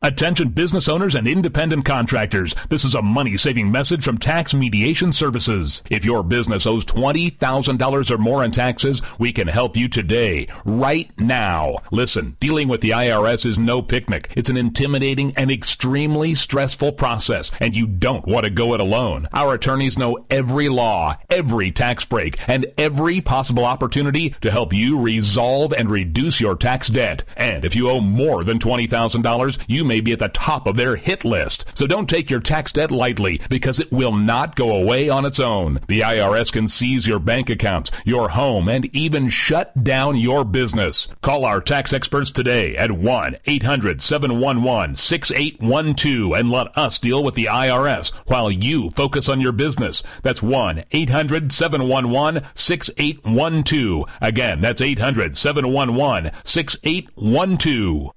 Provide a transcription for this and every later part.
Attention business owners and independent contractors. This is a money-saving message from Tax Mediation Services. If your business owes $20,000 or more in taxes, we can help you today, right now. Listen, dealing with the IRS is no picnic. It's an intimidating and extremely stressful process, and you don't want to go it alone. Our attorneys know every law, every tax break, and every possible opportunity to help you resolve and reduce your tax debt. And if you owe more than $20,000, you may be at the top of their hit list. So don't take your tax debt lightly, because it will not go away on its own. The IRS can seize your bank accounts, your home, and even shut down your business. Call our tax experts today at 1-800-711-6812 and let us deal with the IRS while you focus on your business. That's 1-800-711-6812. Again, that's 800-711-6812.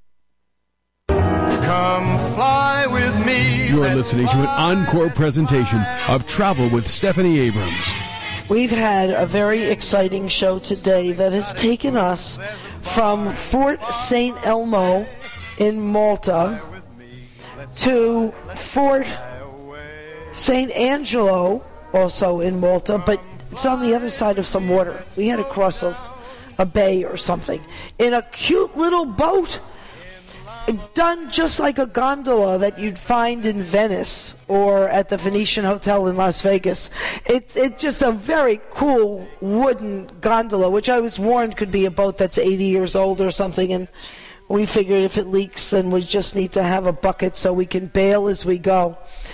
Come fly with me. You're listening to an encore presentation of Travel with Stephanie Abrams. We've had a very exciting show today that has taken us from Fort St. Elmo in Malta to Fort St. Angelo, also in Malta, but it's on the other side of some water. We had to cross a bay or something in a cute little boat, done just like a gondola that you'd find in Venice or at the Venetian Hotel in Las Vegas. It's just a very cool wooden gondola, which I was warned could be a boat that's 80 years old or something, and we figured if it leaks, then we just need to have a bucket so we can bail as we go.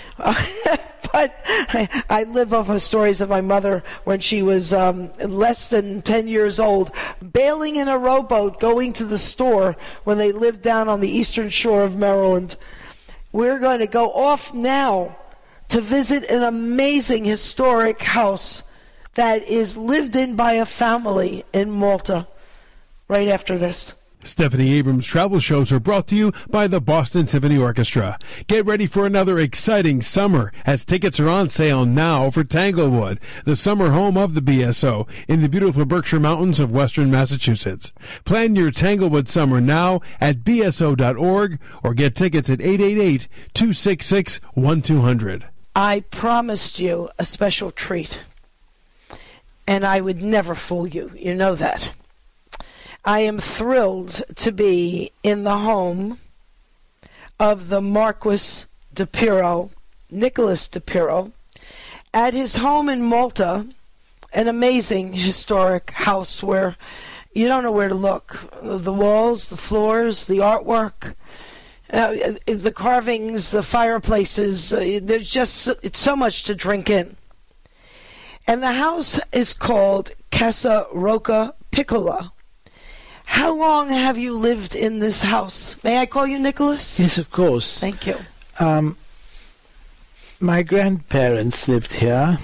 But I live off of stories of my mother when she was less than 10 years old, bailing in a rowboat, going to the store when they lived down on the eastern shore of Maryland. We're going to go off now to visit an amazing historic house that is lived in by a family in Malta right after this. Stephanie Abrams' travel shows are brought to you by the Boston Symphony Orchestra. Get ready for another exciting summer as tickets are on sale now for Tanglewood, the summer home of the BSO in the beautiful Berkshire Mountains of western Massachusetts. Plan your Tanglewood summer now at bso.org or get tickets at 888-266-1200. I promised you a special treat, and I would never fool you. You know that. I am thrilled to be in the home of the Marquis de Piro, Nicholas de Piro, at his home in Malta, an amazing historic house where you don't know where to look. The walls, the floors, the artwork, the carvings, the fireplaces, there's just it's so much to drink in. And the house is called Casa Rocca Piccola. How long have you lived in this house? May I call you Nicholas? Yes, of course. Thank you. My grandparents lived here.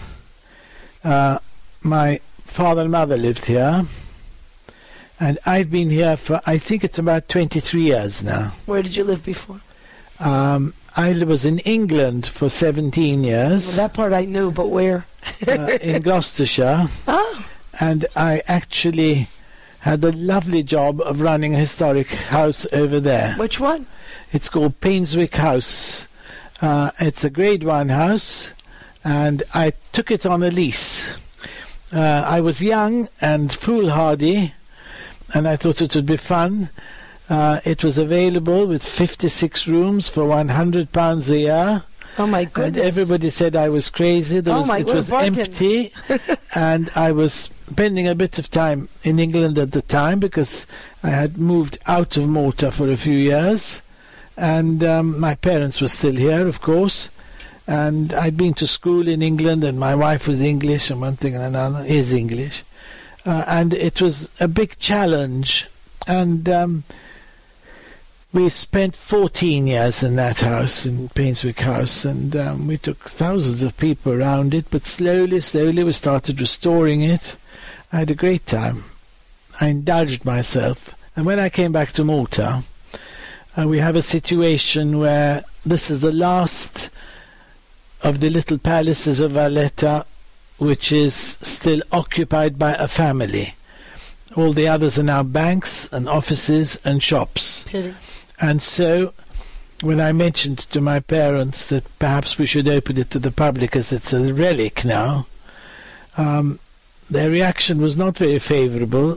My father and mother lived here. And I've been here for, I think it's about 23 years now. Where did you live before? I was in England for 17 years. Well, that part I knew, but where? In Gloucestershire. Oh. And I actually had the lovely job of running a historic house over there. Which one? It's called Painswick House. It's a Grade 1 house, and I took it on a lease. I was young and foolhardy, and I thought it would be fun. It was available with 56 rooms for £100 a year. Oh my goodness. And everybody said I was crazy. It was empty. And I was spending a bit of time in England at the time because I had moved out of Malta for a few years. And my parents were still here, of course. And I'd been to school in England, and my wife was English, and one thing and another is English. And it was a big challenge. And we spent 14 years in that house, in Painswick House, and we took thousands of people around it, but slowly we started restoring it. I had a great time. I indulged myself. And when I came back to Malta, we have a situation where this is the last of the little palaces of Valletta, which is still occupied by a family. All the others are now banks and offices and shops. Pity. And so when I mentioned to my parents that perhaps we should open it to the public as it's a relic now, their reaction was not very favourable.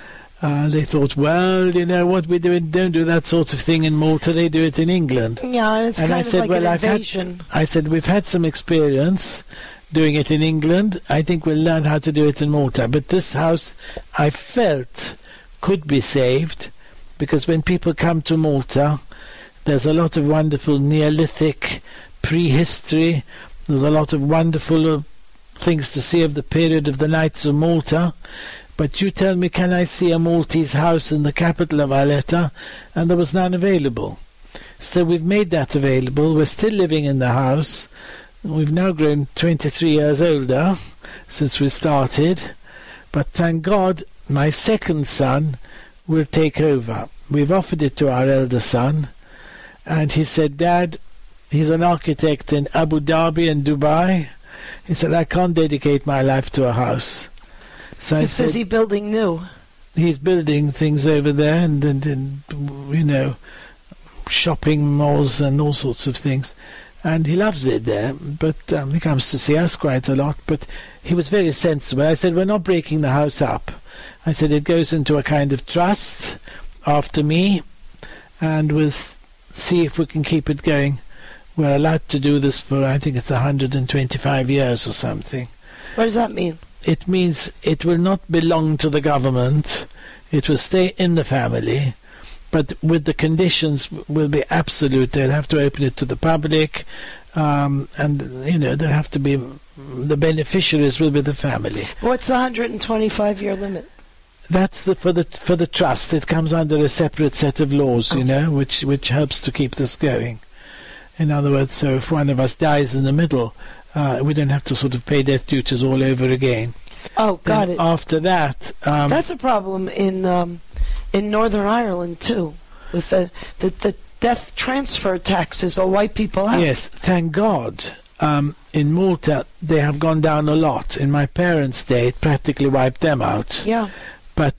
They thought, well, you know what we do, don't do that sort of thing in Malta, they do it in England. Yeah, and it's kind of like an invasion. I said, we've had some experience doing it in England. I think we'll learn how to do it in Malta. But this house, I felt, could be saved, because when people come to Malta, there's a lot of wonderful Neolithic prehistory. There's a lot of wonderful things to see of the period of the Knights of Malta. But you tell me, can I see a Maltese house in the capital of Valletta? And there was none available. So we've made that available. We're still living in the house. We've now grown 23 years older since we started. But thank God, my second son will take over. We've offered it to our elder son. And he said, Dad, he's an architect in Abu Dhabi and Dubai. He said, I can't dedicate my life to a house. So he says he's building new. He's building things over there and you know, shopping malls and all sorts of things. And he loves it there, but he comes to see us quite a lot. But he was very sensible. I said, we're not breaking the house up. I said, it goes into a kind of trust after me, and we'll see if we can keep it going. We're allowed to do this for, I think it's 125 years or something. What does that mean? It means it will not belong to the government. It will stay in the family, but with the conditions will be absolute. They'll have to open it to the public, and you know, there have to be, the beneficiaries will be the family. What's the 125-year limit? That's for the trust. It comes under a separate set of laws, you know, which helps to keep this going. In other words, so if one of us dies in the middle, we don't have to sort of pay death duties all over again. Oh, got it. After that, that's a problem in Northern Ireland too, with the death transfer taxes or wipe people out. Yes, thank God. In Malta, they have gone down a lot. In my parents' day, it practically wiped them out. Yeah. But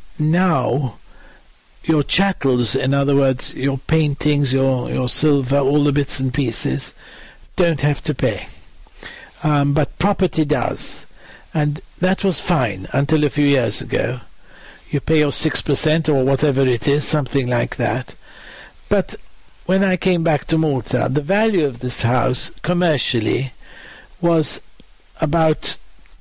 now, your chattels, in other words, your paintings, your silver, all the bits and pieces, don't have to pay. But property does. And that was fine until a few years ago. You pay your 6% or whatever it is, something like that. But when I came back to Malta, the value of this house, commercially, was about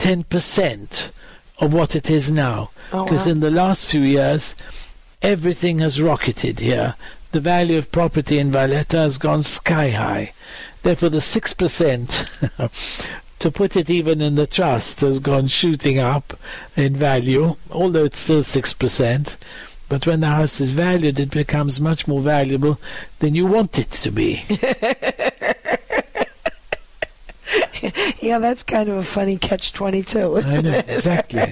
10% of what it is now. Because in the last few years, everything has rocketed here. The value of property in Valletta has gone sky high. Therefore, the 6%, to put it even in the trust, has gone shooting up in value, although it's still 6%. But when the house is valued, it becomes much more valuable than you want it to be. Yeah, that's kind of a funny catch-22, isn't it? Exactly.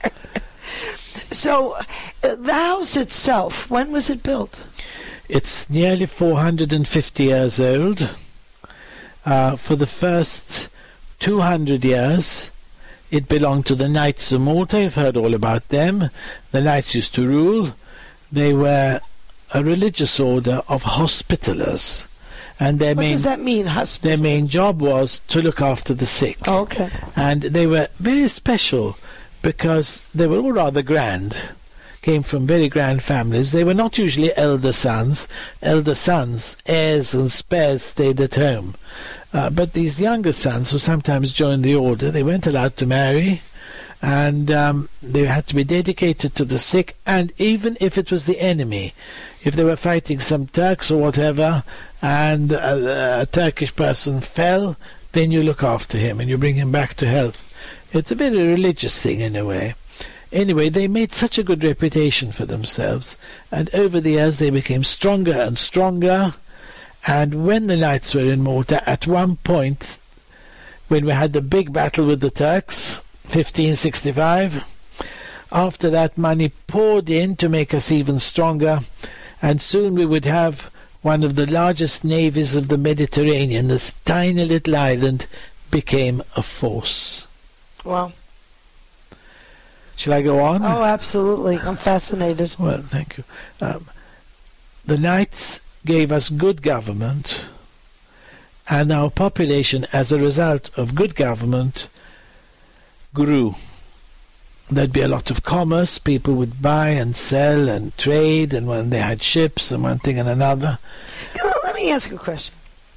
So, the house itself, when was it built? It's nearly 450 years old. For the first 200 years, it belonged to the Knights of Malta. You've heard all about them. The Knights used to rule. They were a religious order of hospitallers. And what does that mean, hospital? Their main job was to look after the sick. Oh, okay. And they were very special because they were all rather grand, came from very grand families. They were not usually elder sons. Elder sons, heirs and spares, stayed at home. But these younger sons who sometimes joined the order, they weren't allowed to marry, and they had to be dedicated to the sick. And even if it was the enemy, if they were fighting some Turks or whatever, and a Turkish person fell, then you look after him and you bring him back to health. It's a very religious thing in a way. Anyway, they made such a good reputation for themselves, and over the years they became stronger and stronger. And when the Knights were in Malta, at one point, when we had the big battle with the Turks, 1565, after that money poured in to make us even stronger, and soon we would have one of the largest navies of the Mediterranean. This tiny little island became a force. Wow. Shall I go on? Oh, absolutely. I'm fascinated. Well, thank you. The Knights gave us good government, and our population, as a result of good government, grew. There'd be a lot of commerce. People would buy and sell and trade, and when they had ships and one thing and another. Let me ask you a question.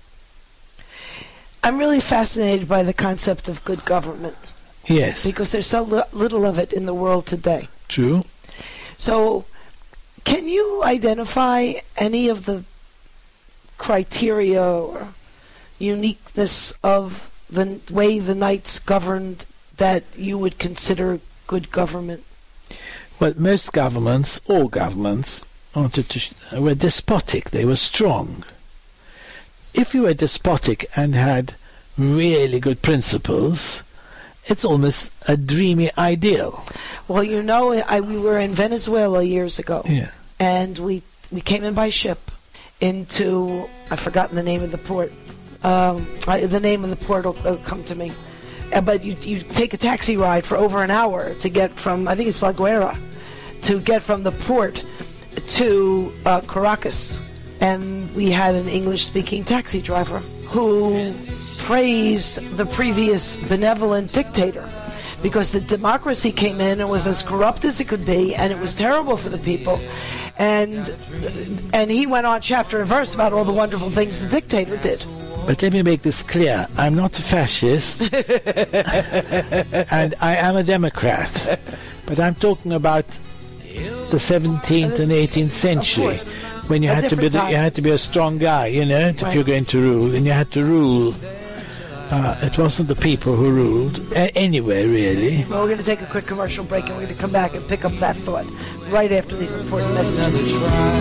I'm really fascinated by the concept of good government. Yes. Because there's so little of it in the world today. True. So, can you identify any of the criteria or uniqueness of the way the Knights governed that you would consider good government? Well, most governments, all governments, were despotic. They were strong. If you were despotic and had really good principles, it's almost a dreamy ideal. Well, you know, we were in Venezuela years ago, yeah. And we came in by ship into, I've forgotten the name of the port. The name of the port will come to me. But you take a taxi ride for over an hour to get from, I think it's La Guaira, to get from the port to Caracas. And we had an English-speaking taxi driver who praised the previous benevolent dictator because the democracy came in and was as corrupt as it could be, and it was terrible for the people. And he went on chapter and verse about all the wonderful things the dictator did. But let me make this clear. I'm not a fascist, and I am a Democrat. But I'm talking about the 17th and 18th century, when you had to be a strong guy, you know, if you're going to rule, and you had to rule. It wasn't the people who ruled anyway, really. Well, we're going to take a quick commercial break, and we're going to come back and pick up that thought right after these important messages.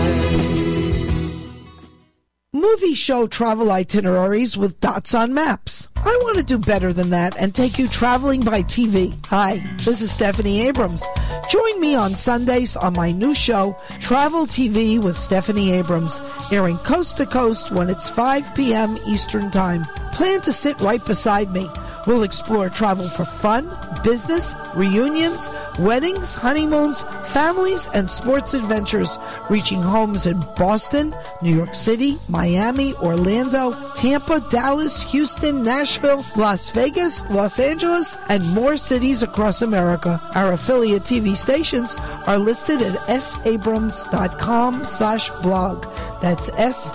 Movie show travel itineraries with dots on maps. I want to do better than that and take you traveling by TV. Hi, this is Stephanie Abrams. Join me on Sundays on my new show, Travel TV with Stephanie Abrams, airing coast to coast when it's 5 p.m. Eastern Time. Plan to sit right beside me. We'll explore travel for fun, business, reunions, weddings, honeymoons, families, and sports adventures, reaching homes in Boston, New York City, Miami, Orlando, Tampa, Dallas, Houston, Nashville, Las Vegas, Los Angeles, and more cities across America. Our affiliate TV stations are listed at sabrams.com/blog. That's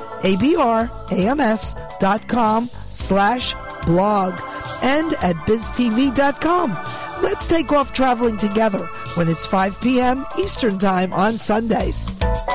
sabrams.com/blog. And at biztv.com. Let's take off traveling together when it's 5 p.m. Eastern Time on Sundays.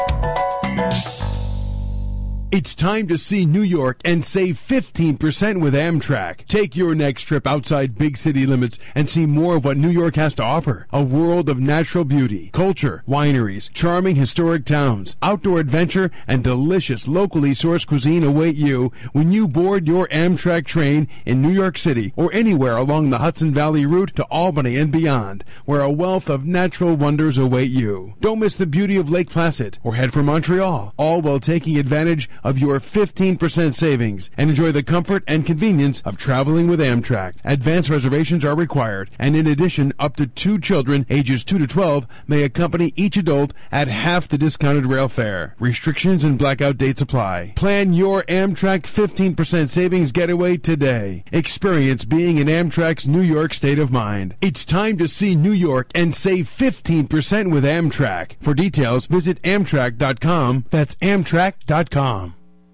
It's time to see New York and save 15% with Amtrak. Take your next trip outside big city limits and see more of what New York has to offer. A world of natural beauty, culture, wineries, charming historic towns, outdoor adventure, and delicious locally sourced cuisine await you when you board your Amtrak train in New York City or anywhere along the Hudson Valley route to Albany and beyond, where a wealth of natural wonders await you. Don't miss the beauty of Lake Placid or head for Montreal, all while taking advantage of your 15% savings and enjoy the comfort and convenience of traveling with Amtrak. Advance reservations are required, and in addition, up to 2 children ages 2 to 12 may accompany each adult at half the discounted rail fare. Restrictions and blackout dates apply. Plan your Amtrak 15% savings getaway today. Experience being in Amtrak's New York state of mind. It's time to see New York and save 15% with Amtrak. For details, visit Amtrak.com. That's Amtrak.com.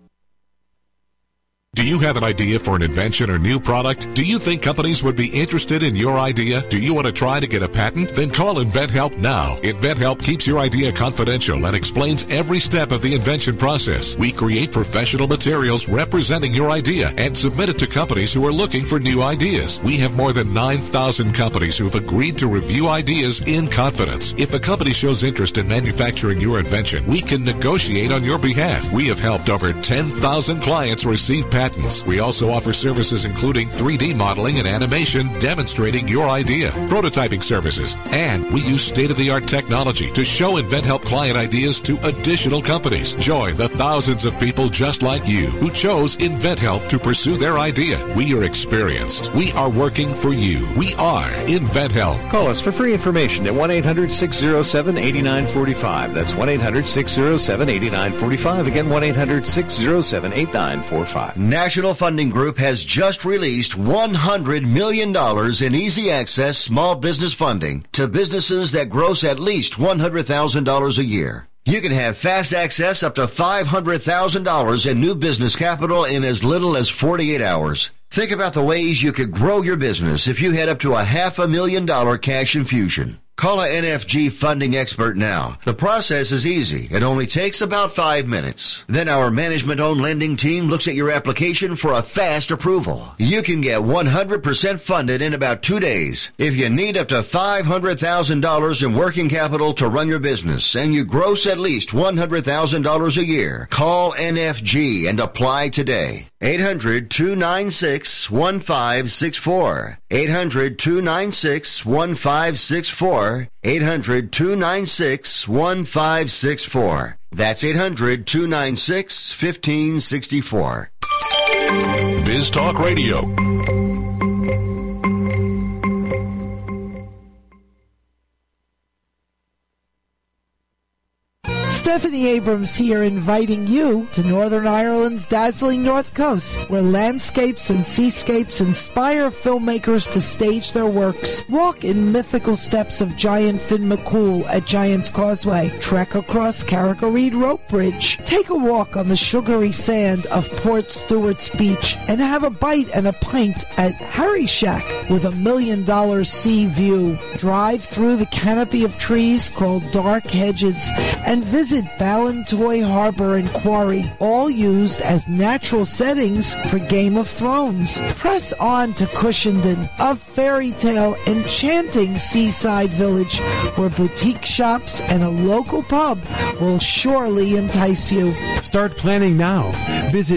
Do you have an idea for an invention or new product? Do you think companies would be interested in your idea? Do you want to try to get a patent? Then call InventHelp now. InventHelp keeps your idea confidential and explains every step of the invention process. We create professional materials representing your idea and submit it to companies who are looking for new ideas. We have more than 9,000 companies who have agreed to review ideas in confidence. If a company shows interest in manufacturing your invention, we can negotiate on your behalf. We have helped over 10,000 clients receive patents patents. We also offer services including 3D modeling and animation demonstrating your idea, prototyping services, and we use state-of-the-art technology to show InventHelp client ideas to additional companies. Join the thousands of people just like you who chose InventHelp to pursue their idea. We are experienced. We are working for you. We are InventHelp. Call us for free information at 1-800-607-8945. That's 1-800-607-8945. Again, 1-800-607-8945. National Funding Group has just released $100 million in easy access small business funding to businesses that gross at least $100,000 a year. You can have fast access up to $500,000 in new business capital in as little as 48 hours. Think about the ways you could grow your business if you had up to a $500,000 cash infusion. Call a NFG funding expert now. The process is easy. It only takes about 5 minutes. Then our management-owned lending team looks at your application for a fast approval. You can get 100% funded in about 2 days. If you need up to $500,000 in working capital to run your business and you gross at least $100,000 a year, call NFG and apply today. 800-296-1564. 800-296-1564. 800-296-1564. That's 800-296-1564. Biz Talk Radio. Stephanie Abrams here, inviting you to Northern Ireland's dazzling North Coast, where landscapes and seascapes inspire filmmakers to stage their works. Walk in mythical steps of Giant Finn McCool at Giant's Causeway. Trek across Carrick-a-Reed Rope Bridge. Take a walk on the sugary sand of Port Stewart's Beach and have a bite and a pint at Harry Shack with $1 million sea view. Drive through the canopy of trees called Dark Hedges and visit Ballantoy Harbor and Quarry, all used as natural settings for Game of Thrones. Press on to Cushenden, a fairy tale enchanting seaside village where boutique shops and a local pub will surely entice you. Start planning now. Visit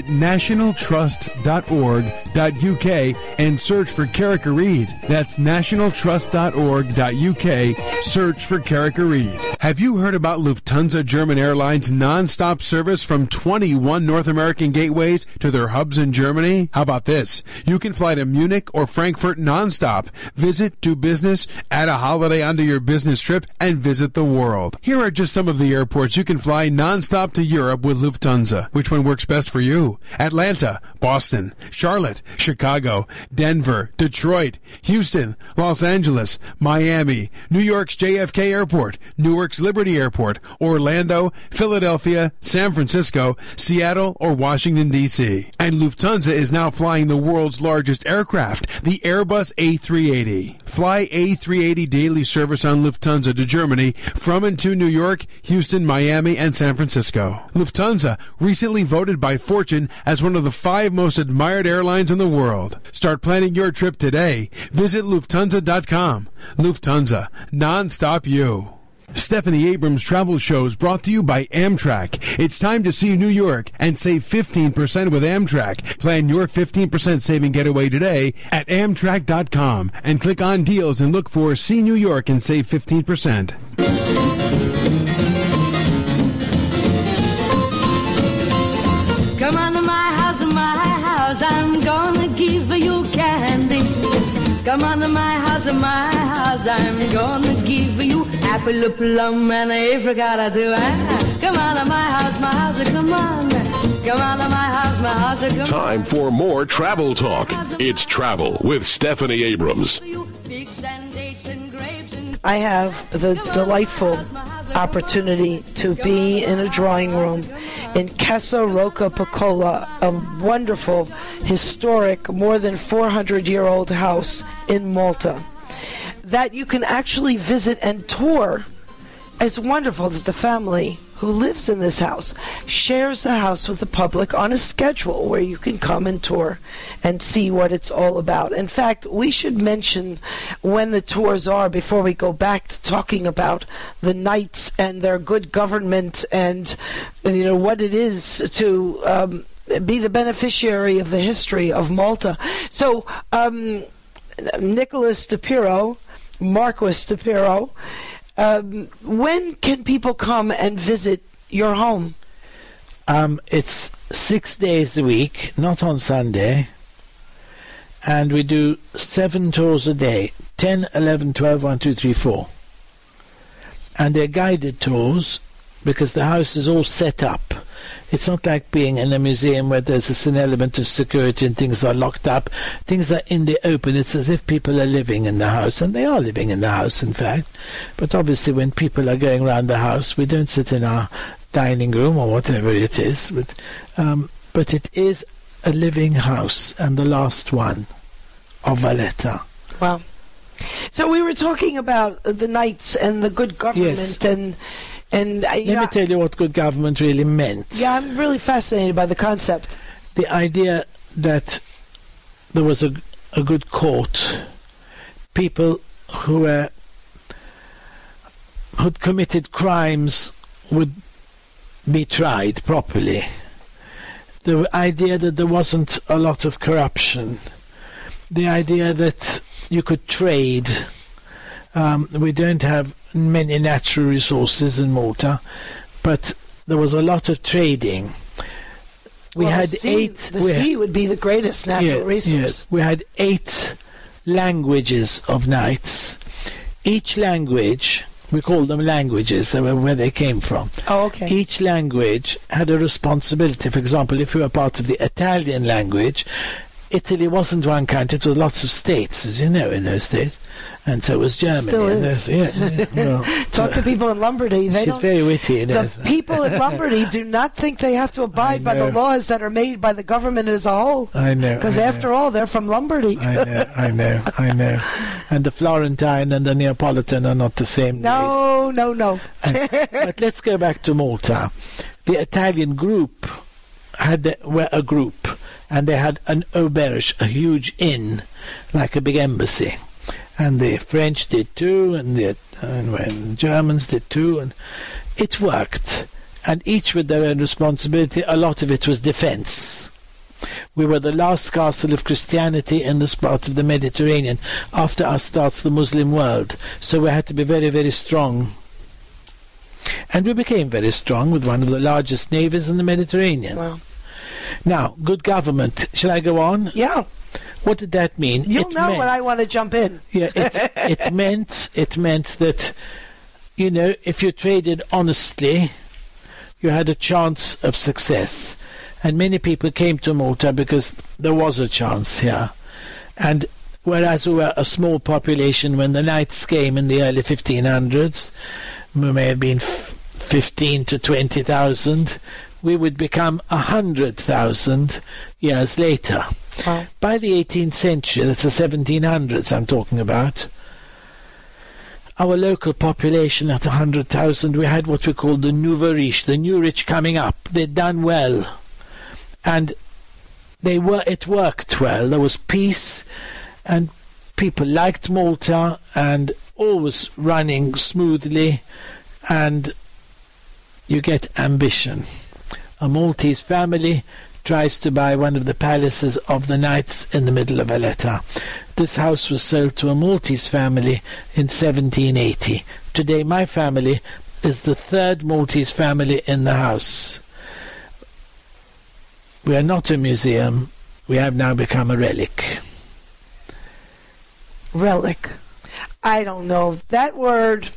nationaltrust.org.uk and search for Carrick-a-Reed. That's nationaltrust.org.uk. Search for Carrick-a-Reed. Have you heard about Lufthansa German Airlines non-stop service from 21 North American gateways to their hubs in Germany? How about this? You can fly to Munich or Frankfurt non-stop. Visit, do business, add a holiday onto your business trip, and visit the world. Here are just some of the airports you can fly non-stop to Europe with Lufthansa. Which one works best for you? Atlanta, Boston, Charlotte, Chicago, Denver, Detroit, Houston, Los Angeles, Miami, New York's JFK Airport, Newark's Liberty Airport, Orlando, Philadelphia, San Francisco, Seattle, or Washington, D.C. And Lufthansa is now flying the world's largest aircraft, the Airbus A380. Fly A380 daily service on Lufthansa to Germany from and to New York, Houston, Miami, and San Francisco. Lufthansa, recently voted by Fortune as one of the 5 most admired airlines in the world. Start planning your trip today. Visit Lufthansa.com. Lufthansa, non-stop you. Stephanie Abrams Travel Shows brought to you by Amtrak. It's time to see New York and save 15% with Amtrak. Plan your 15% saving getaway today at Amtrak.com and click on deals and look for See New York and save 15%. Come on to my house, I'm gonna give you candy. Come on to my house, I'm gonna give you apple, plum, and apricot too. Come on to my house, come on. Come on to my house, come on. Time for more travel talk. It's Travel with Stephanie Abrams. I have the delightful opportunity to be in a drawing room in Casa Rocca Piccola, a wonderful, historic, more than 400-year-old house in Malta that you can actually visit and tour. It's wonderful that the family who lives in this house shares the house with the public on a schedule where you can come and tour and see what it's all about. In fact, we should mention when the tours are before we go back to talking about the knights and their good government and what it is to be the beneficiary of the history of Malta. So, Nicholas DePiro, Marquis DePiro, when can people come and visit your home? It's 6 days a week, not on Sunday. And we do 7 tours a day, 10, 11, 12, 1, 2, 3, 4. And they're guided tours because the house is all set up. It's not like being in a museum where there's an element of security and things are locked up. Things are in the open. It's as if people are living in the house, and they are living in the house, in fact. But obviously when people are going around the house, we don't sit in our dining room or whatever it is. But it is a living house, and the last one of Valletta. Wow. So we were talking about the knights and the good government, yes. and let me tell you what good government really meant. Yeah, I'm really fascinated by the concept. The idea that there was a good court, people who'd committed crimes would be tried properly. The idea that there wasn't a lot of corruption. The idea that you could trade. We don't have many natural resources in Malta, but there was a lot of trading. The sea would be the greatest natural resource. Yes. We had 8 languages of knights. Each language, we call them languages, where they came from. Oh, okay. Each language had a responsibility. For example, if you were part of the Italian language, Italy wasn't one country, it was lots of states, as you know, in those days. And so was Germany. Still is. Talk to people in Lombardy. She's very witty. The people in Lombardy do not think they have to abide by the laws that are made by the government as a whole. I know. Because after all, they're from Lombardy. I know. And the Florentine and the Neapolitan are not the same. No. But let's go back to Malta. The Italian group were a group, and they had an auberge, a huge inn, like a big embassy. And the French did too, and the Germans did too, and it worked. And each with their own responsibility. A lot of it was defense. We were the last castle of Christianity in this part of the Mediterranean. After us starts the Muslim world. So we had to be very, very strong. And we became very strong with one of the largest navies in the Mediterranean. Wow. Now, good government. Shall I go on? Yeah. What did that mean? You'll know when I want to jump in. Yeah, it meant that, if you traded honestly, you had a chance of success. And many people came to Malta because there was a chance here. And whereas we were a small population when the knights came in the early 1500s, we may have been 15 to 20,000, we would become 100,000 years later. Wow. By the 18th century, that's the 1700s I'm talking about, our local population at 100,000, we had what we called the nouveau riche, the new rich coming up. They'd done well. And it worked well. There was peace, and people liked Malta, and all was running smoothly, and you get ambition. A Maltese family tries to buy one of the palaces of the knights in the middle of Valletta. This house was sold to a Maltese family in 1780. Today my family is the 3rd Maltese family in the house. We are not a museum. We have now become a relic. Relic. I don't know. That word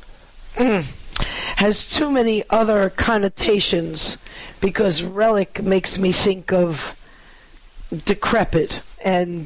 has too many other connotations, because relic makes me think of decrepit and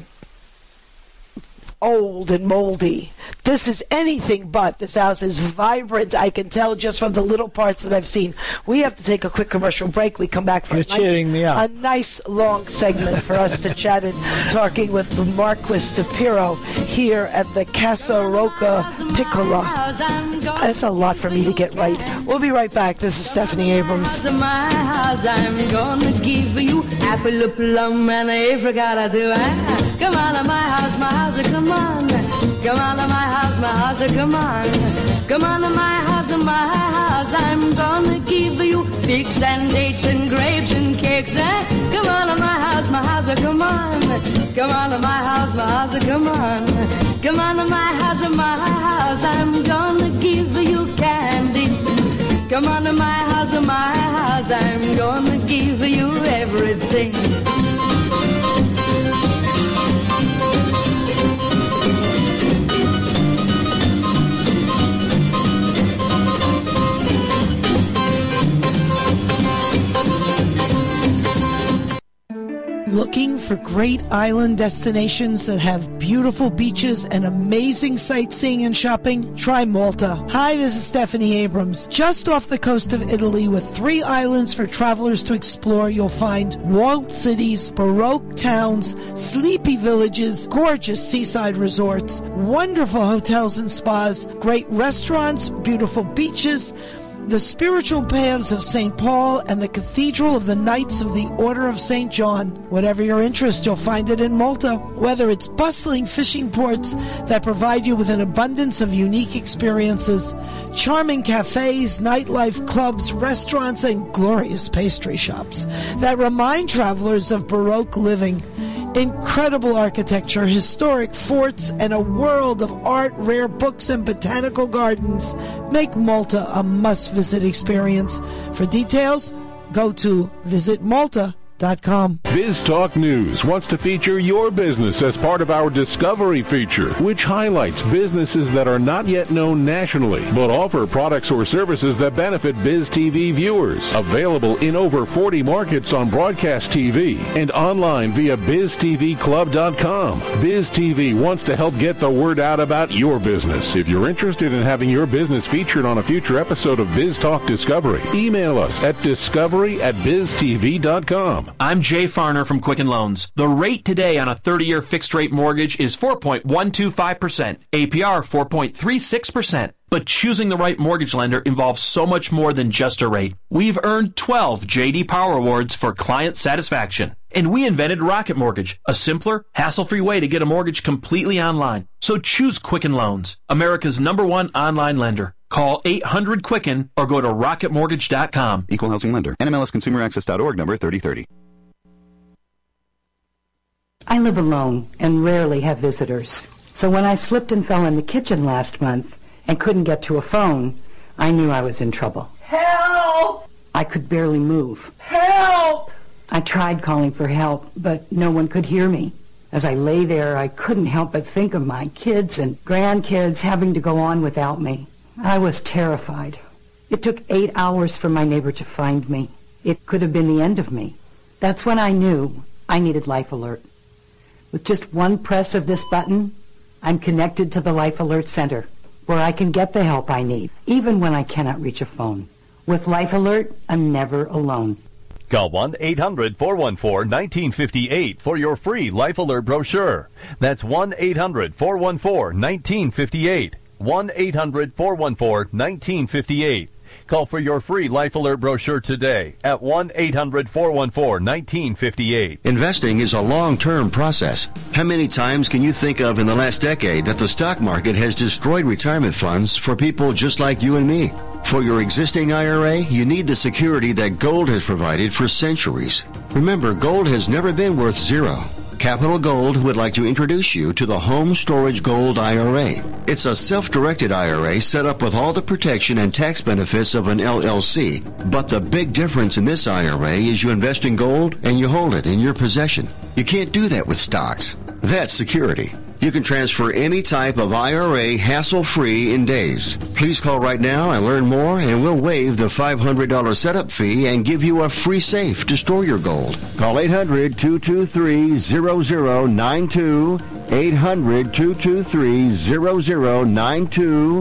old and moldy. This is anything but. This house is vibrant. I can tell just from the little parts that I've seen. We have to take a quick commercial break. We come back for a nice long segment for us to chat and talking with the Marquis DePiro here at the Casa Rocca Piccola. That's a lot for me to get right. We'll be right back. This is Stephanie Abrams. I'm gonna give you apple, plum, and apricot. Come on to my house, come on. Come on to my house, come on. Come on to my house, I'm gonna give you figs and dates and grapes and cakes. Come on. Come on to my house, come on. Come on to my house, I'm gonna give you candy. Come on to my house, I'm gonna give you everything. Looking for great island destinations that have beautiful beaches and amazing sightseeing and shopping? Try Malta. Hi, this is Stephanie Abrams. Just off the coast of Italy with 3 islands for travelers to explore, you'll find walled cities, Baroque towns, sleepy villages, gorgeous seaside resorts, wonderful hotels and spas, great restaurants, beautiful beaches, the spiritual paths of St. Paul, and the Cathedral of the Knights of the Order of St. John. Whatever your interest, you'll find it in Malta. Whether it's bustling fishing ports that provide you with an abundance of unique experiences, charming cafes, nightlife clubs, restaurants, and glorious pastry shops that remind travelers of Baroque living, incredible architecture, historic forts, and a world of art, rare books, and botanical gardens make Malta a must-visit experience. For details, go to visitmalta.com. BizTalk News wants to feature your business as part of our Discovery feature, which highlights businesses that are not yet known nationally, but offer products or services that benefit BizTV viewers. Available in over 40 markets on broadcast TV and online via BizTVClub.com. BizTV wants to help get the word out about your business. If you're interested in having your business featured on a future episode of BizTalk Discovery, email us at discovery@BizTV.com. I'm Jay Farner from Quicken Loans. The rate today on a 30-year fixed-rate mortgage is 4.125%, APR 4.36%. But choosing the right mortgage lender involves so much more than just a rate. We've earned 12 J.D. Power Awards for client satisfaction. And we invented Rocket Mortgage, a simpler, hassle-free way to get a mortgage completely online. So choose Quicken Loans, America's #1 online lender. Call 800-QUICKEN or go to rocketmortgage.com. Equal housing lender. NMLSconsumeraccess.org number 3030. I live alone and rarely have visitors. So when I slipped and fell in the kitchen last month and couldn't get to a phone, I knew I was in trouble. Help! I could barely move. Help! I tried calling for help, but no one could hear me. As I lay there, I couldn't help but think of my kids and grandkids having to go on without me. I was terrified. It took 8 hours for my neighbor to find me. It could have been the end of me. That's when I knew I needed Life Alert. With just one press of this button, I'm connected to the Life Alert Center, where I can get the help I need, even when I cannot reach a phone. With Life Alert, I'm never alone. Call 1-800-414-1958 for your free Life Alert brochure. That's 1-800-414-1958. 1-800-414-1958. Call for your free Life Alert brochure today at 1-800-414-1958. Investing is a long-term process. How many times can you think of in the last decade that the stock market has destroyed retirement funds for people just like you and me? For your existing IRA, you need the security that gold has provided for centuries. Remember, gold has never been worth zero. Capital Gold would like to introduce you to the Home Storage Gold IRA. It's a self-directed IRA set up with all the protection and tax benefits of an LLC. But the big difference in this IRA is you invest in gold and you hold it in your possession. You can't do that with stocks. That's security. You can transfer any type of IRA hassle-free in days. Please call right now and learn more, and we'll waive the $500 setup fee and give you a free safe to store your gold. Call 800-223-0092, 800-223-0092,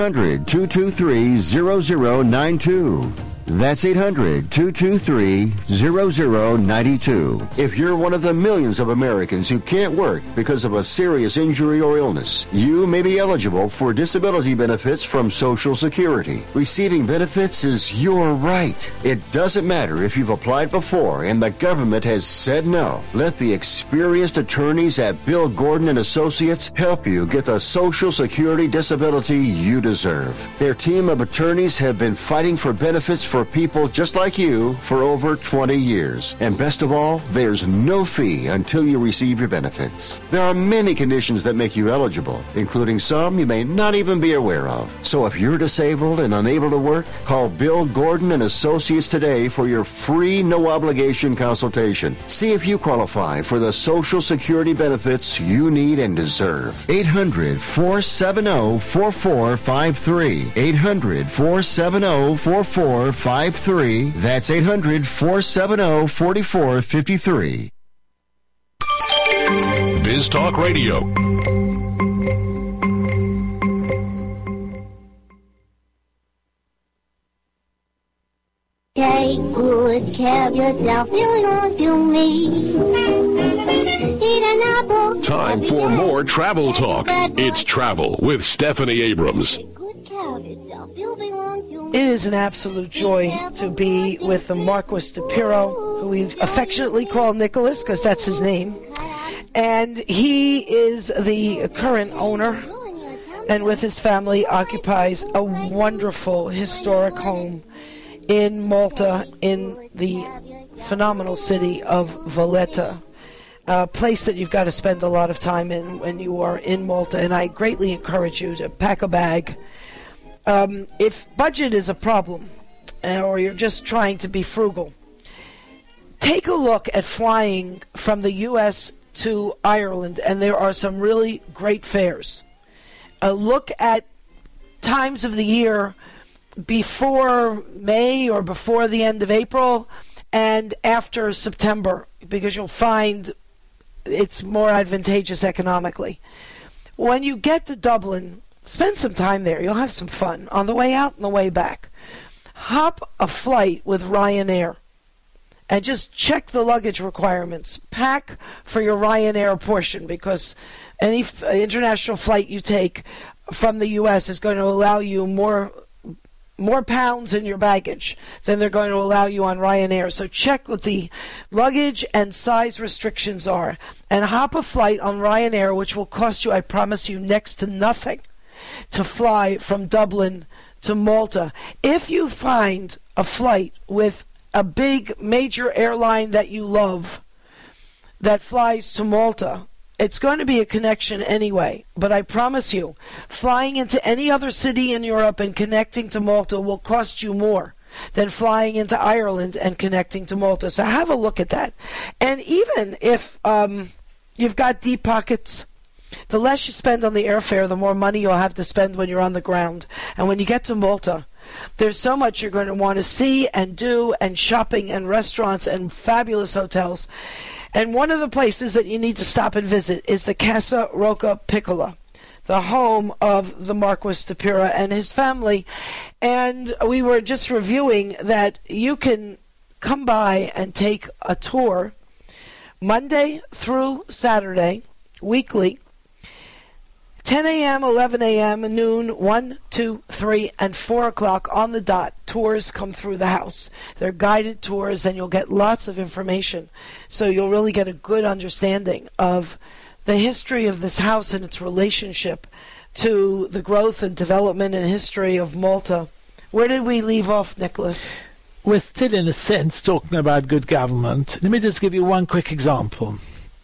800-223-0092. That's 800-223-0092. If you're one of the millions of Americans who can't work because of a serious injury or illness, you may be eligible for disability benefits from Social Security. Receiving benefits is your right. It doesn't matter if you've applied before and the government has said no. Let the experienced attorneys at Bill Gordon and Associates help you get the Social Security disability you deserve. Their team of attorneys have been fighting for benefits for for people just like you for over 20 years. And best of all, there's no fee until you receive your benefits. There are many conditions that make you eligible, including some you may not even be aware of. So if you're disabled and unable to work, call Bill Gordon and Associates today for your free no-obligation consultation. See if you qualify for the Social Security benefits you need and deserve. 800-470-4453. 800-470-4453. That's 800-470-4453. Biz Talk Radio. Take good care of yourself, you don't feel me. Eat an apple. Time for more travel talk. It's Travel with Stephanie Abrams. It is an absolute joy to be with the Marquis de Piro, who we affectionately call Nicholas because that's his name. And he is the current owner, and with his family occupies a wonderful historic home in Malta, in the phenomenal city of Valletta, a place that you've got to spend a lot of time in when you are in Malta, and I greatly encourage you to pack a bag. If budget is a problem, or you're just trying to be frugal, take a look at flying from the U.S. to Ireland, and there are some really great fares. Look at times of the year before May or before the end of April and after September, because you'll find it's more advantageous economically. When you get to Dublin, spend some time there. You'll have some fun on the way out and the way back. Hop a flight with Ryanair and just check the luggage requirements. Pack for your Ryanair portion, because any international flight you take from the U.S. is going to allow you more pounds in your baggage than they're going to allow you on Ryanair. So check what the luggage and size restrictions are, and hop a flight on Ryanair, which will cost you, I promise you, next to nothing to fly from Dublin to Malta. If you find a flight with a big major airline that you love that flies to Malta, it's going to be a connection anyway, but I promise you, flying into any other city in Europe and connecting to Malta will cost you more than flying into Ireland and connecting to Malta. So have a look at that. And even if you've got deep pockets, the less you spend on the airfare, the more money you'll have to spend when you're on the ground. And when you get to Malta, there's so much you're going to want to see and do, and shopping and restaurants and fabulous hotels. And one of the places that you need to stop and visit is the Casa Rocca Piccola, the home of the Marquis de Piro and his family. And we were just reviewing that you can come by and take a tour Monday through Saturday, weekly, 10 a.m., 11 a.m., noon, 1, 2, 3, and 4 o'clock on the dot. Tours come through the house. They're guided tours, and you'll get lots of information. So you'll really get a good understanding of the history of this house and its relationship to the growth and development and history of Malta. Where did we leave off, Nicholas? We're still, in a sense, talking about good government. Let me just give you one quick example.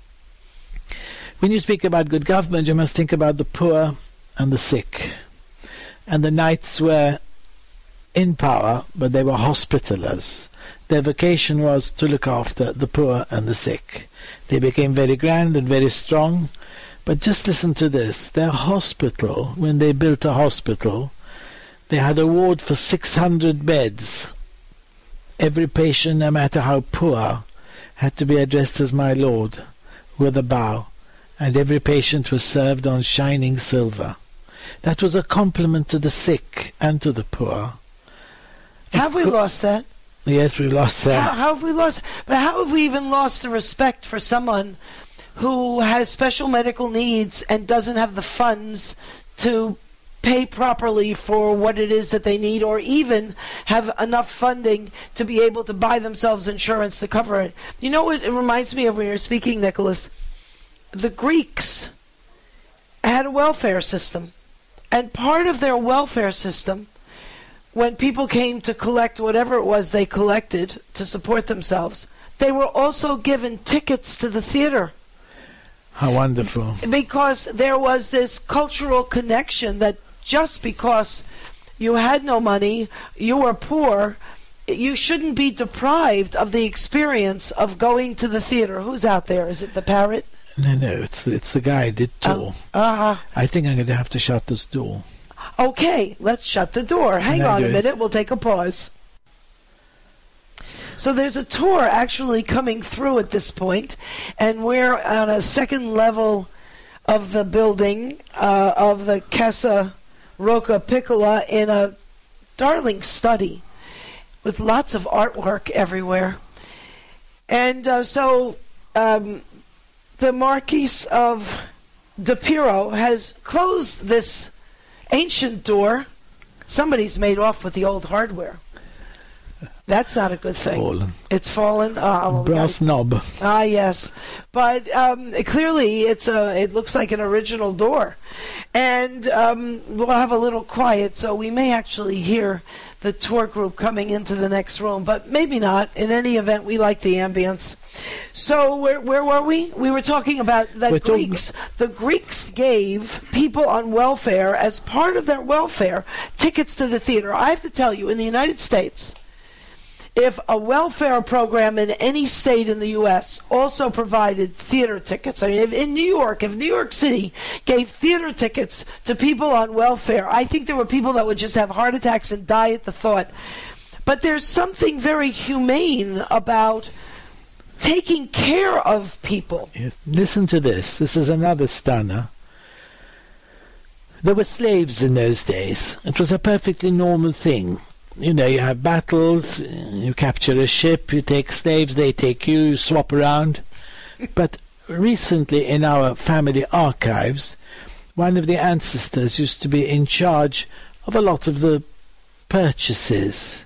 When you speak about good government, you must think about the poor and the sick. And the knights were in power, but they were hospitallers. Their vocation was to look after the poor and the sick. They became very grand and very strong. But just listen to this. Their hospital, when they built a hospital, they had a ward for 600 beds. Every patient, no matter how poor, had to be addressed as my lord, with a bow. And every patient was served on shining silver. That was a compliment to the sick and to the poor. Have we lost that? Yes, we lost that. How have we lost? But how have we even lost the respect for someone who has special medical needs and doesn't have the funds to pay properly for what it is that they need, or even have enough funding to be able to buy themselves insurance to cover it? You know what it reminds me of when you're speaking, Nicholas? The Greeks had a welfare system, and part of their welfare system when people came to collect whatever it was they collected to support themselves, they were also given tickets to the theater. How wonderful. Because there was this cultural connection that just because you had no money, you were poor, you shouldn't be deprived of the experience of going to the theater. Who's out there? Is it the parrot? No, it's the guy at the door. I think I'm going to have to shut this door. Okay, let's shut the door. Hang on a minute. We'll take a pause. So there's a tour actually coming through at this point, and we're on a second level of the building of the Casa Rocca Piccola in a darling study with lots of artwork everywhere. And so the Marquis of De Piero has closed this ancient door. Somebody's made off with the old hardware. That's not a good thing. Fallen. It's fallen. Brass knob. Yes, but clearly it looks like an original door, and we'll have a little quiet, so we may actually hear the tour group coming into the next room, but maybe not. In any event, we like the ambience. So where were we? We were talking about the Greeks. The Greeks gave people on welfare, as part of their welfare, tickets to the theater. I have to tell you, in the United States, if a welfare program in any state in the U.S. also provided theater tickets, I mean, if New York City gave theater tickets to people on welfare, I think there were people that would just have heart attacks and die at the thought. But there's something very humane about taking care of people. Yes. Listen to this. This is another stunner. There were slaves in those days. It was a perfectly normal thing. You know, you have battles, you capture a ship, you take slaves, they take you, you swap around. But recently in our family archives, one of the ancestors used to be in charge of a lot of the purchases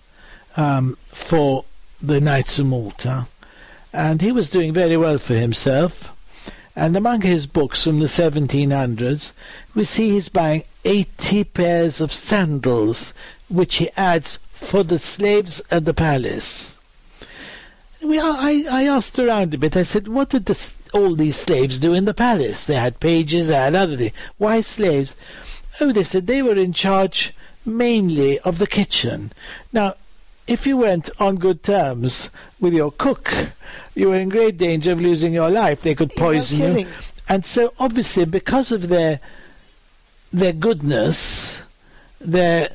for the Knights of Malta. And he was doing very well for himself. And among his books from the 1700s, we see he's buying 80 pairs of sandals, which he adds for the slaves at the palace. I asked around a bit. I said, what did all these slaves do in the palace? They had pages, they had other things. Why slaves? Oh, they said they were in charge mainly of the kitchen. Now, if you weren't on good terms with your cook, you were in great danger of losing your life. They could poison you. And so, obviously, because of their goodness, their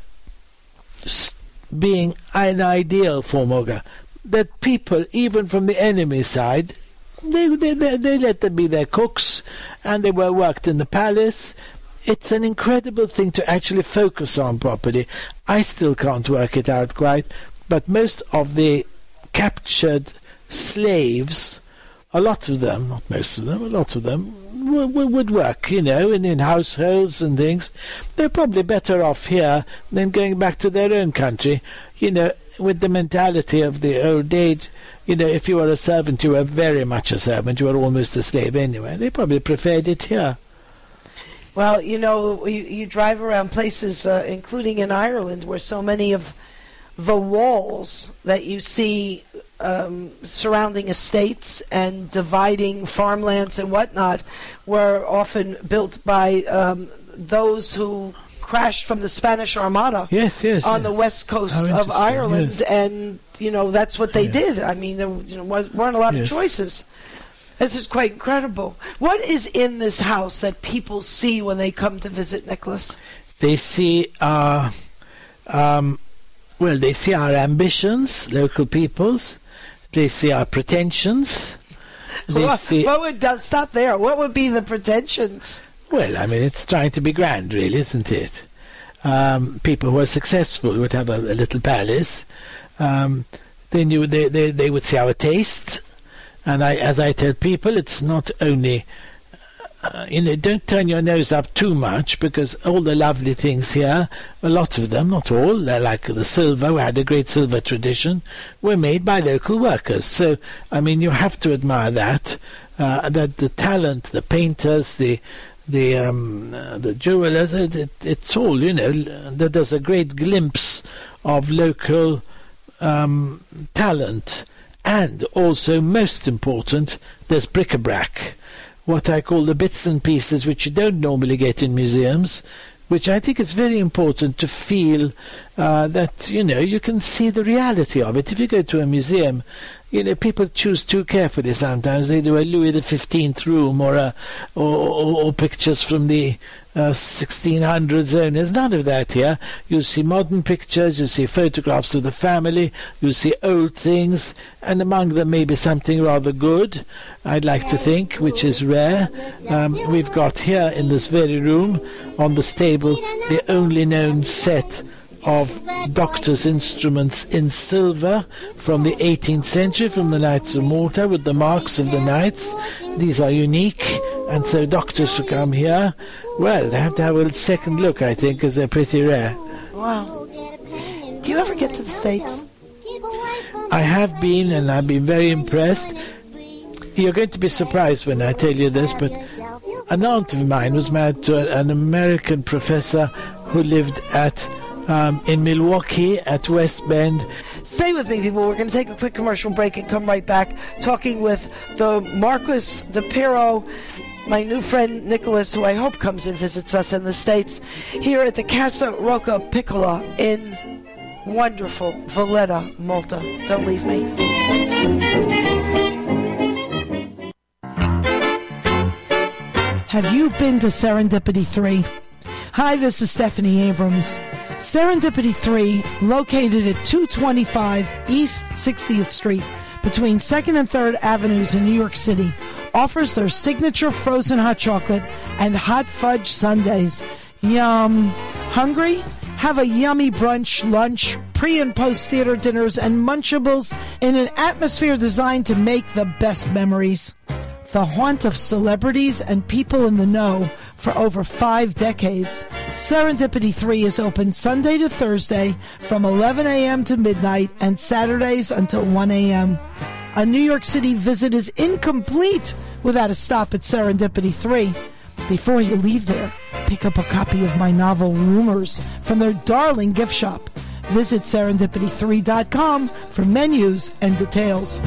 being an ideal for Moga, that people, even from the enemy side, they let them be their cooks, and they were worked in the palace. It's an incredible thing to actually focus on properly. I still can't work it out quite, but most of the captured slaves, a lot of them, not most of them, a lot of them, would work, you know, in households and things. They're probably better off here than going back to their own country, you know, with the mentality of the old age. You know, if you were a servant, you were very much a servant. You were almost a slave anyway. They probably preferred it here. Well, you know, you drive around places, including in Ireland, where so many of the walls that you see surrounding estates and dividing farmlands and whatnot were often built by those who crashed from the Spanish Armada on the west coast of Ireland, and you know that's what they did. I mean, there weren't a lot of choices. This is quite incredible. What is in this house that people see when they come to visit, Nicholas? They see they see our ambitions, local people's. They see our pretensions. Stop there. What would be the pretensions? Well, I mean, it's trying to be grand, really, isn't it? People who are successful would have a little palace. They would see our tastes. And as I tell people, it's not only... don't turn your nose up too much, because all the lovely things here, a lot of them, not all, they're like the silver, we had a great silver tradition, were made by local workers. So, I mean, you have to admire that the talent, the painters, the the jewelers. It's all, there's a great glimpse of local talent. And also, most important, there's bric-a-brac, what I call the bits and pieces which you don't normally get in museums, which I think it's very important to feel that, you can see the reality of it. If you go to a museum, people choose too carefully sometimes. They do a Louis XV room or pictures from the 1600s only. There's none of that here. You see modern pictures, you see photographs of the family, you see old things, and among them maybe something rather good, I'd like to think, which is rare. We've got here in this very room, on the stable, the only known set of doctors' instruments in silver from the 18th century, from the Knights of Malta, with the marks of the knights. These are unique, and so doctors who come here, well, they have to have a second look, I think, because they're pretty rare. Wow. Do you ever get to the States? I have been, and I've been very impressed. You're going to be surprised when I tell you this, but an aunt of mine was married to an American professor who lived in Milwaukee at West Bend. Stay with me, people. We're going to take a quick commercial break and come right back talking with the Marcus DePiro, my new friend Nicholas, who I hope comes and visits us in the States, here at the Casa Rocca Piccola in wonderful Valletta, Malta. Don't leave me. Have you been to Serendipity 3? Hi, this is Stephanie Abrams. Serendipity 3, located at 225 East 60th Street, between 2nd and 3rd Avenues in New York City, offers their signature frozen hot chocolate and hot fudge sundaes. Yum! Hungry? Have a yummy brunch, lunch, pre- and post-theater dinners, and Munchables in an atmosphere designed to make the best memories. The haunt of celebrities and people in the know for over 5 decades, Serendipity 3 is open Sunday to Thursday from 11 a.m. to midnight and Saturdays until 1 a.m. A New York City visit is incomplete without a stop at Serendipity 3. Before you leave there, pick up a copy of my novel Rumors from their darling gift shop. Visit serendipity3.com for menus and details.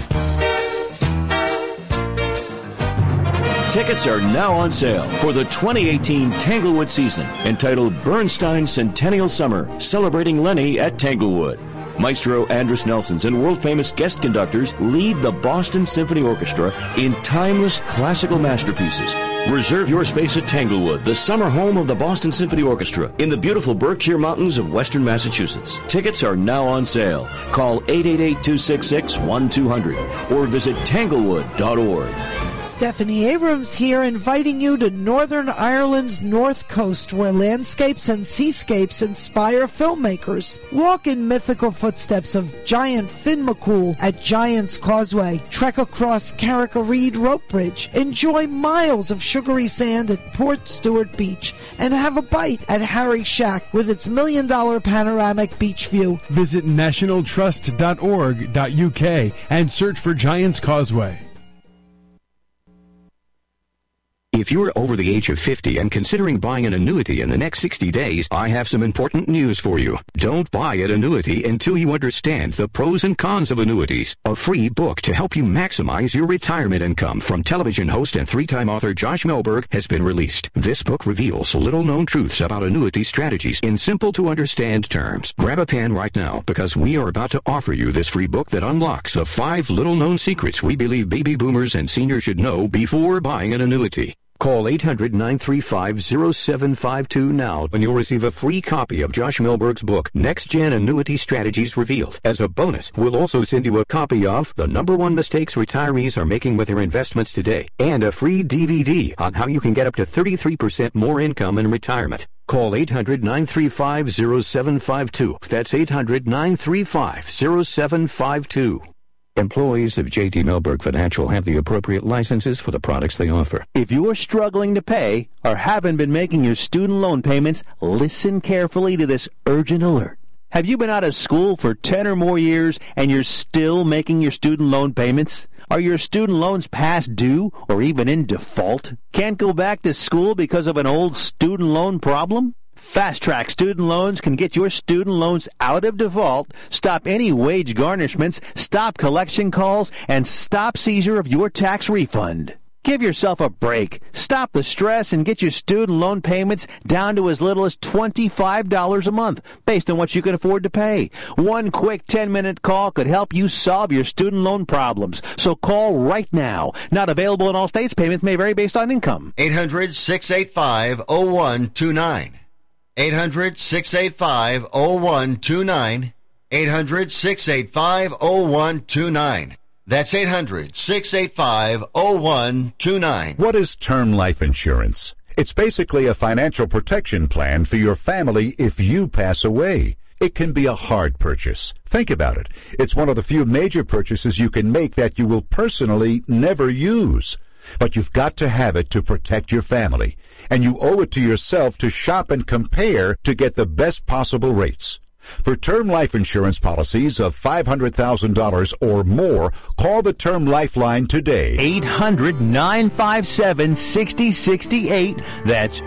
Tickets are now on sale for the 2018 Tanglewood season, entitled Bernstein Centennial Summer, celebrating Lenny at Tanglewood. Maestro Andris Nelsons and world-famous guest conductors lead the Boston Symphony Orchestra in timeless classical masterpieces. Reserve your space at Tanglewood, the summer home of the Boston Symphony Orchestra, in the beautiful Berkshire Mountains of western Massachusetts. Tickets are now on sale. Call 888-266-1200 or visit tanglewood.org. Stephanie Abrams here, inviting you to Northern Ireland's North Coast, where landscapes and seascapes inspire filmmakers. Walk in mythical footsteps of giant Finn McCool at Giant's Causeway. Trek across Carrick-a-Reed Rope Bridge. Enjoy miles of sugary sand at Port Stewart Beach. And have a bite at Harry's Shack with its $1 million panoramic beach view. Visit nationaltrust.org.uk and search for Giant's Causeway. If you're over the age of 50 and considering buying an annuity in the next 60 days, I have some important news for you. Don't buy an annuity until you understand the pros and cons of annuities. A free book to help you maximize your retirement income from television host and 3-time author Josh Melberg has been released. This book reveals little-known truths about annuity strategies in simple-to-understand terms. Grab a pen right now, because we are about to offer you this free book that unlocks the 5 little-known secrets we believe baby boomers and seniors should know before buying an annuity. Call 800-935-0752 now and you'll receive a free copy of Josh Melberg's book, Next Gen Annuity Strategies Revealed. As a bonus, we'll also send you a copy of The #1 Mistakes Retirees Are Making with Their Investments Today and a free DVD on how you can get up to 33% more income in retirement. Call 800-935-0752. That's 800-935-0752. Employees of J.D. Melberg Financial have the appropriate licenses for the products they offer. If you are struggling to pay or haven't been making your student loan payments, listen carefully to this urgent alert. Have you been out of school for 10 or more years and you're still making your student loan payments? Are your student loans past due or even in default? Can't go back to school because of an old student loan problem? Fast Track Student Loans can get your student loans out of default, stop any wage garnishments, stop collection calls, and stop seizure of your tax refund. Give yourself a break. Stop the stress and get your student loan payments down to as little as $25 a month, based on what you can afford to pay. One quick 10-minute call could help you solve your student loan problems. So call right now. Not available in all states. Payments may vary based on income. 800-685-0129. 800-685-0129. 800-685-0129. That's 800-685-0129. What is term life insurance? It's basically a financial protection plan for your family if you pass away. It can be a hard purchase. Think about it. It's one of the few major purchases you can make that you will personally never use. But you've got to have it to protect your family. And you owe it to yourself to shop and compare to get the best possible rates. For term life insurance policies of $500,000 or more, call the Term Lifeline today. 800-957-6068. That's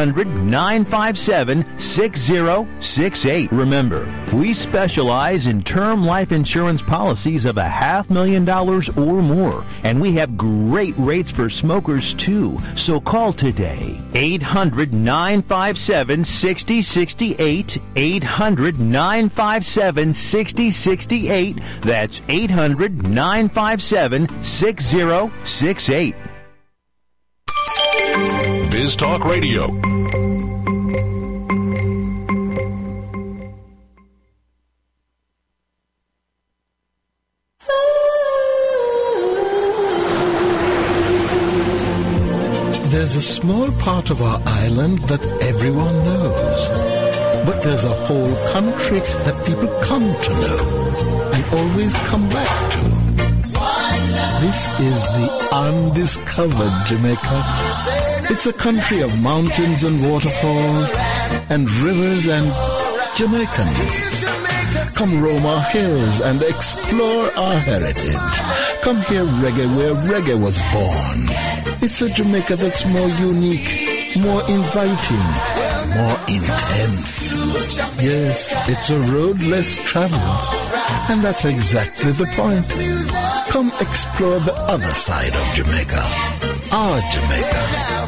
800-957-6068. Remember, we specialize in term life insurance policies of $500,000 or more, and we have great rates for smokers too. So call today. 800-957-6068. 800-957-6068. That's 800-957-6068. Biz Talk Radio. There's a small part of our island that everyone knows. But there's a whole country that people come to know and always come back to. This is the undiscovered Jamaica. It's a country of mountains and waterfalls and rivers and Jamaicans. Come roam our hills and explore our heritage. Come hear reggae where reggae was born. It's a Jamaica that's more unique, more inviting, more intense. Yes, it's a road less traveled. And that's exactly the point. Come explore the other side of Jamaica. Our Jamaica.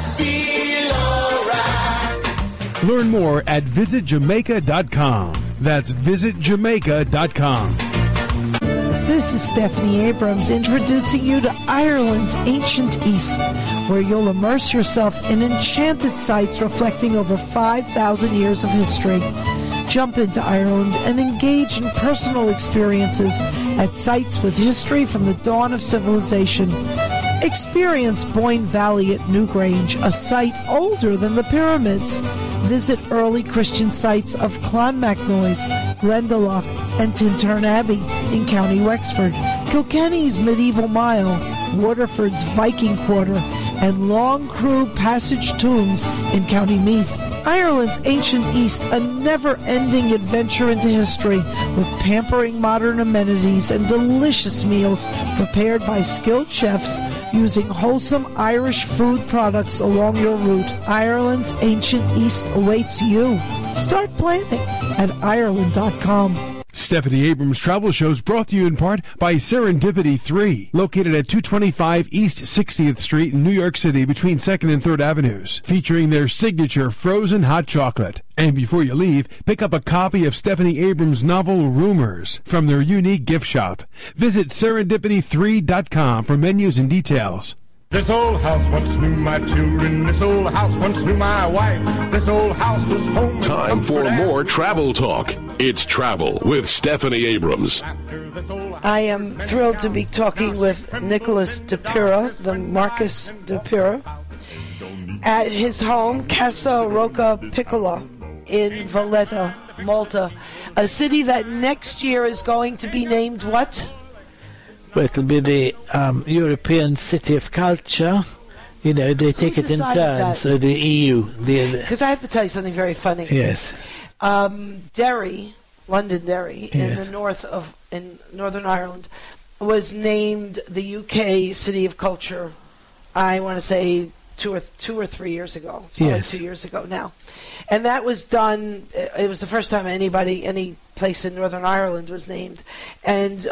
Learn more at visitjamaica.com. That's visitjamaica.com. This is Stephanie Abrams introducing you to Ireland's ancient East, where you'll immerse yourself in enchanted sites reflecting over 5,000 years of history. Jump into Ireland and engage in personal experiences at sites with history from the dawn of civilization. Experience Boyne Valley at Newgrange, a site older than the pyramids. Visit early Christian sites of Clonmacnoise, Glendalough, and Tintern Abbey in County Wexford, Kilkenny's Medieval Mile, Waterford's Viking Quarter, and Long Crew Passage Tombs in County Meath. Ireland's ancient East, a never-ending adventure into history with pampering modern amenities and delicious meals prepared by skilled chefs using wholesome Irish food products along your route. Ireland's ancient East awaits you. Start planning at Ireland.com. Stephanie Abrams Travel Show is brought to you in part by Serendipity 3, located at 225 East 60th Street in New York City between 2nd and 3rd Avenues, featuring their signature frozen hot chocolate. And before you leave, pick up a copy of Stephanie Abrams' novel Rumors from their unique gift shop. Visit serendipity3.com for menus and details. This old house once knew my children. This old house once knew my wife. This old house was home. Time for more travel talk. It's Travel with Stephanie Abrams. I am thrilled to be talking with Nicholas DePira, the Marcus DePira, at his home, Casa Rocca Piccola in Valletta, Malta, a city that next year is going to be named what? Well, it'll be the European City of Culture. You know, they take it in turns. So the EU. Because I have to tell you something very funny. Yes. Derry Londonderry, in the north of in Northern Ireland, was named the UK City of Culture. I want to say 2 or 3 years ago. It's probably 2 years ago now, and that was done. It was the first time any place in Northern Ireland was named, and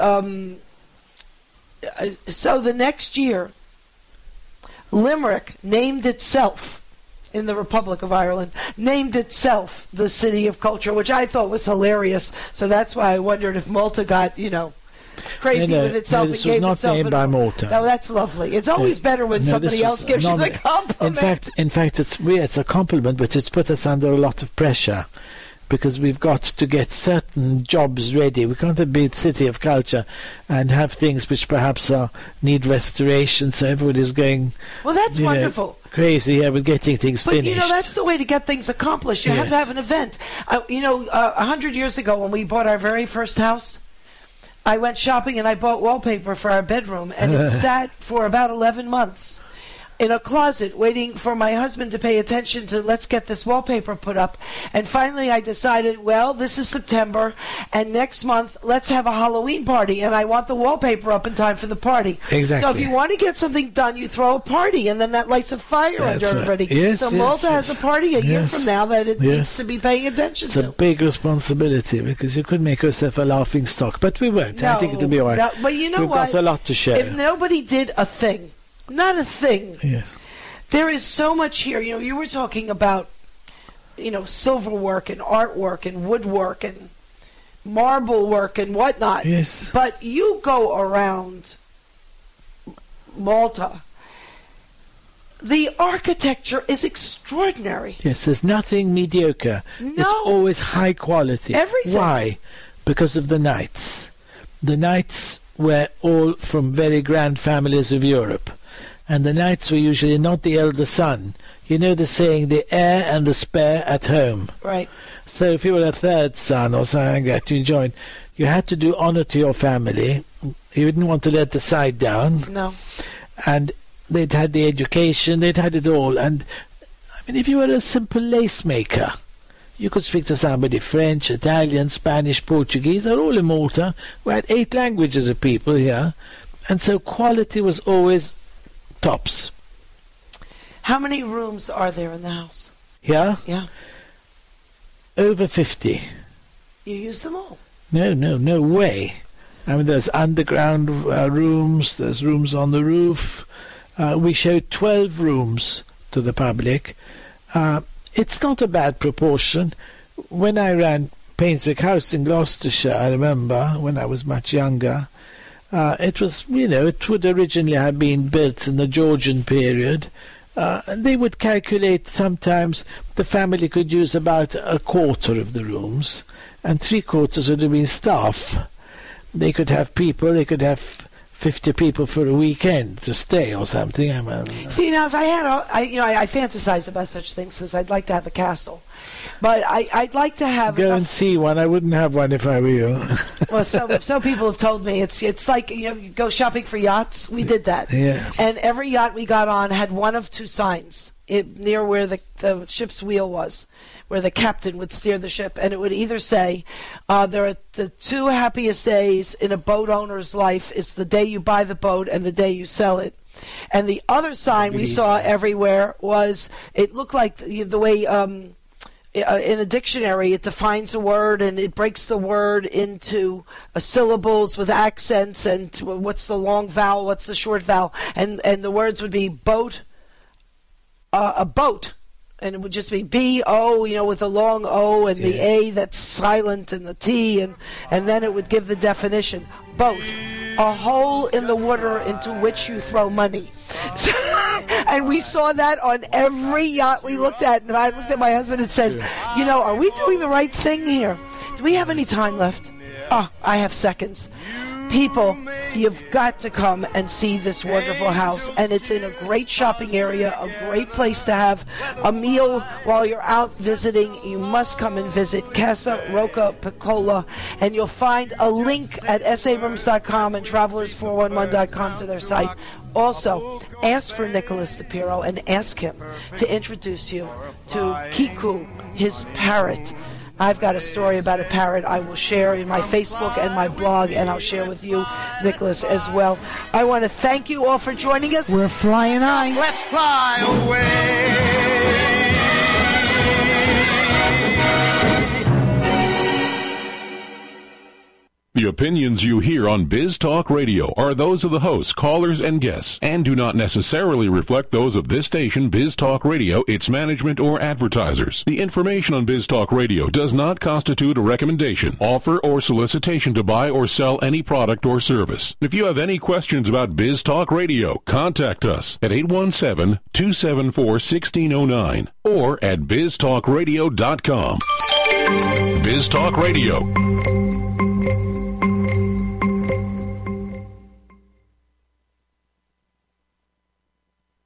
so the next year, Limerick named itself. In the Republic of Ireland, named itself the City of Culture, which I thought was hilarious. So that's why I wondered if Malta got, crazy with itself and gave not itself. Named by Malta. No, that's lovely. It's always better when somebody else gives you the compliment. In fact, it's a compliment, but it's put us under a lot of pressure. Because we've got to get certain jobs ready. We can't be the City of Culture and have things which perhaps need restoration. So everybody's going. Well, that's wonderful. Crazy with getting things finished. But that's the way to get things accomplished. You have to have an event. 100 years ago when we bought our very first house, I went shopping and I bought wallpaper for our bedroom, and it sat for about 11 months in a closet waiting for my husband to pay attention to let's get this wallpaper put up. And finally I decided, well, this is September, and next month let's have a Halloween party, and I want the wallpaper up in time for the party. Exactly. So if you want to get something done, you throw a party, and then that lights a fire under everybody. So Malta has a party a year from now that it needs to be paying attention to. It's a big responsibility, because you could make yourself a laughing stock, but we won't. I think it'll be all right. No, but you know what? We've got a lot to share. If nobody did a thing, not a thing. Yes. There is so much here. You were talking about, silver work and artwork and woodwork and marble work and whatnot. Yes. But you go around Malta. The architecture is extraordinary. Yes, there's nothing mediocre. No. It's always high quality. Everything. Why? Because of the knights. The knights were all from very grand families of Europe. And the knights were usually not the elder son. You know the saying, the heir and the spare at home. Right. So if you were a third son or something like that, you had to do honor to your family. You didn't want to let the side down. No. And they'd had the education, they'd had it all. And, if you were a simple lace maker, you could speak to somebody French, Italian, Spanish, Portuguese. They're all in Malta. We had 8 languages of people here. And so quality was always tops. How many rooms are there in the house? Here? Yeah. Over 50. You use them all? No way. There's underground rooms, there's rooms on the roof. We showed 12 rooms to the public. It's not a bad proportion. When I ran Painswick House in Gloucestershire, I remember, when I was much younger, it was, it would originally have been built in the Georgian period. They would calculate sometimes the family could use about a quarter of the rooms, and 3/4 would have been staff. They could have people, they could have 50 people for a weekend to stay or something. See, if I had, I fantasize about such things because I'd like to have a castle. But I'd like to have... Go and see one. I wouldn't have one if I were you. Well, some people have told me it's like, you go shopping for yachts. We did that. Yeah. And every yacht we got on had one of 2 signs near where the ship's wheel was, where the captain would steer the ship. And it would either say, there are the 2 happiest days in a boat owner's life is the day you buy the boat and the day you sell it. And the other sign we saw everywhere was, it looked like the way... in a dictionary, it defines a word and it breaks the word into syllables with accents and what's the long vowel, what's the short vowel, and the words would be boat, a boat, and it would just be B-O, with a long O and the A that's silent and the T, and then it would give the definition. Boat, a hole in the water into which you throw money. So, and we saw that on every yacht we looked at. And I looked at my husband and said, are we doing the right thing here? Do we have any time left? I have seconds. People, you've got to come and see this wonderful house. And it's in a great shopping area, a great place to have a meal while you're out visiting. You must come and visit Casa Rocca Piccola. And you'll find a link at sabrams.com and travelers411.com to their site. Also, ask for Nicholas DePiro and ask him to introduce you to Kiku, his parrot. I've got a story about a parrot I will share in my Facebook and my blog, and I'll share with you, Nicholas, as well. I want to thank you all for joining us. We're flying high. Let's fly away. The opinions you hear on Biz Talk Radio are those of the hosts, callers, and guests, and do not necessarily reflect those of this station, Biz Talk Radio, its management, or advertisers. The information on Biz Talk Radio does not constitute a recommendation, offer, or solicitation to buy or sell any product or service. If you have any questions about Biz Talk Radio, contact us at 817-274-1609 or at biztalkradio.com. Biz Talk Radio.